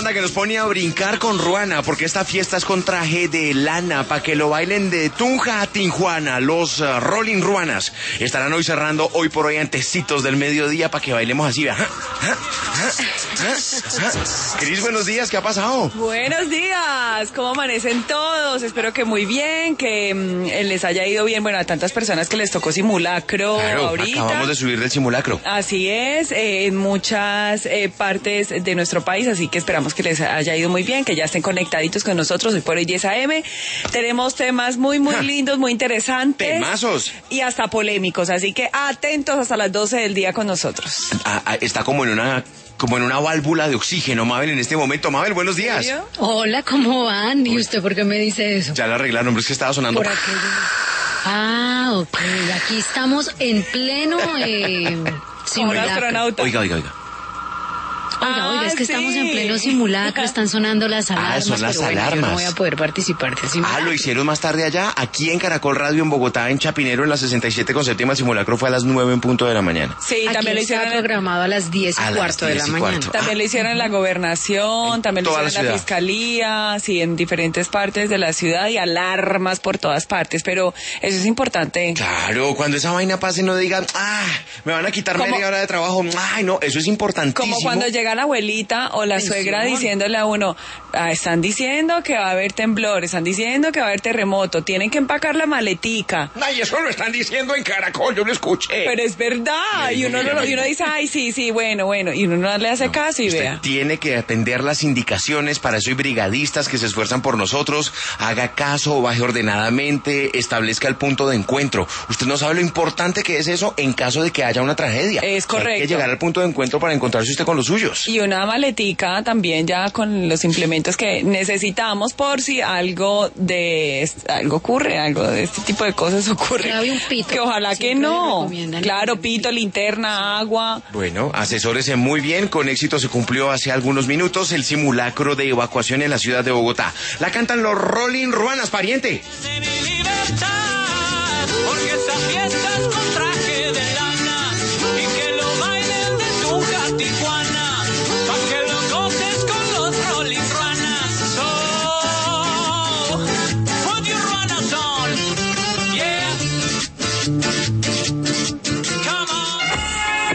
banda que nos pone a brincar con Ruana, porque esta fiesta es con traje de lana, para que lo bailen de Tunja a Tijuana. Los Rolling Ruanas estarán hoy cerrando hoy por hoy antecitos del mediodía para que bailemos así. Cris, buenos días, ¿qué ha pasado? Buenos días, ¿cómo amanecen todos? Espero que muy bien, que les haya ido bien. Bueno, a tantas personas que les tocó simulacro ahorita. Acabamos de subir del simulacro. Así es, en muchas partes de nuestro país, así que esperamos que les haya ido muy bien, que ya estén conectaditos con nosotros hoy por hoy 10 a.m. Tenemos temas muy lindos, muy interesantes. Temazos. Y hasta polémicos, así que atentos hasta las 12 del día con nosotros. Está como en una válvula de oxígeno, Mabel, en este momento. Mabel, buenos días. Hola, ¿cómo van? ¿Y usted por qué me dice eso? Ya la arreglaron, pero es que estaba sonando. Por aquello. Ah, ok. Aquí estamos en pleno simulacro. Oiga. Oiga, es que estamos en pleno simulacro, están sonando las alarmas. Son las alarmas. Yo no voy a poder participar de simulacro. Lo hicieron más tarde allá, aquí en Caracol Radio en Bogotá, en Chapinero, en la 67 con séptima. El simulacro fue a las 9 en punto de la mañana. Sí, aquí también lo hicieron programado a las 10 y cuarto de la mañana. También lo hicieron en la gobernación, también lo hicieron en la fiscalía, sí, en diferentes partes de la ciudad y alarmas por todas partes, pero eso es importante. Claro, cuando esa vaina pase no digan, me van a quitar media hora de trabajo. Ay, no, eso es importantísimo. Como cuando llega la abuelita o la suegra diciéndole a uno, están diciendo que va a haber temblor, están diciendo que va a haber terremoto, tienen que empacar la maletica. Ay, eso lo están diciendo en Caracol, yo lo escuché. Pero es verdad, y uno dice, ay, sí, bueno, y uno no le hace caso y vea. Tiene que atender las indicaciones, para eso hay brigadistas que se esfuerzan por nosotros, haga caso, baje ordenadamente, establezca el punto de encuentro. Usted no sabe lo importante que es eso en caso de que haya una tragedia. Es correcto. Hay que llegar al punto de encuentro para encontrarse usted con los suyos. Y una maletica también ya con los implementos que necesitamos por si algo ocurre, algo de este tipo de cosas ocurre. Un pito. Que ojalá que no. Claro, pito, linterna, agua. Bueno, asesórese muy bien, con éxito se cumplió hace algunos minutos el simulacro de evacuación en la ciudad de Bogotá. La cantan los Rolling Ruanas, pariente.